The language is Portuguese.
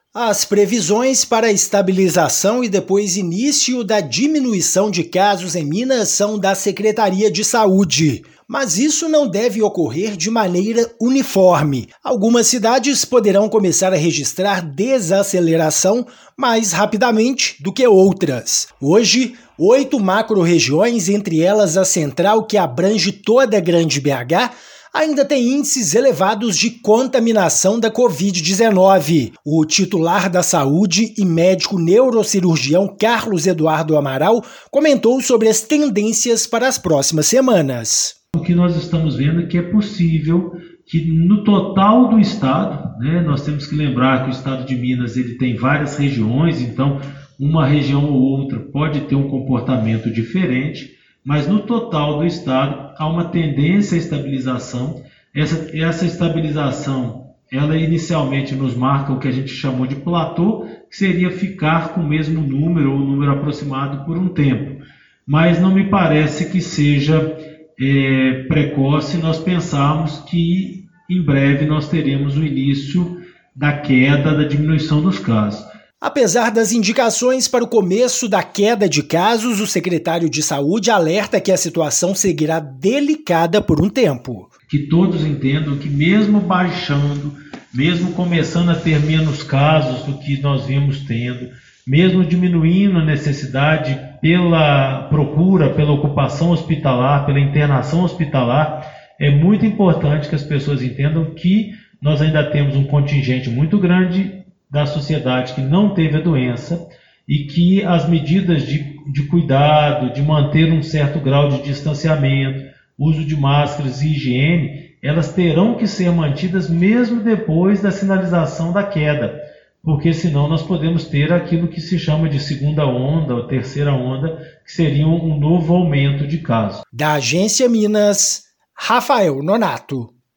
As previsões para a estabilização e depois início da diminuição de casos em Minas são da Secretaria de Saúde. Mas isso não deve ocorrer de maneira uniforme. Algumas cidades poderão começar a registrar desaceleração mais rapidamente do que outras. Hoje, 8 macro-regiões, entre elas a Central, que abrange toda a Grande BH, ainda tem índices elevados de contaminação da Covid-19. O titular da Saúde e médico neurocirurgião Carlos Eduardo Amaral comentou sobre as tendências para as próximas semanas. O que nós estamos vendo é que é possível que no total do estado, nós temos que lembrar que o estado de Minas ele tem várias regiões, então uma região ou outra pode ter um comportamento diferente, mas no total do estado há uma tendência à estabilização. Essa estabilização, ela inicialmente nos marca o que a gente chamou de platô, que seria ficar com o mesmo número ou número aproximado por um tempo. Mas não me parece que seja precoce nós pensarmos que em breve nós teremos o início da queda, da diminuição dos casos. Apesar das indicações para o começo da queda de casos, o secretário de Saúde alerta que a situação seguirá delicada por um tempo. Que todos entendam que mesmo baixando, mesmo começando a ter menos casos do que nós vimos tendo, mesmo diminuindo a necessidade pela procura, pela ocupação hospitalar, pela internação hospitalar, é muito importante que as pessoas entendam que nós ainda temos um contingente muito grande da sociedade que não teve a doença e que as medidas de cuidado, de manter um certo grau de distanciamento, uso de máscaras e higiene, elas terão que ser mantidas mesmo depois da sinalização da queda, porque senão nós podemos ter aquilo que se chama de segunda onda ou terceira onda, que seria um novo aumento de casos. Da Agência Minas, Rafael Nonato.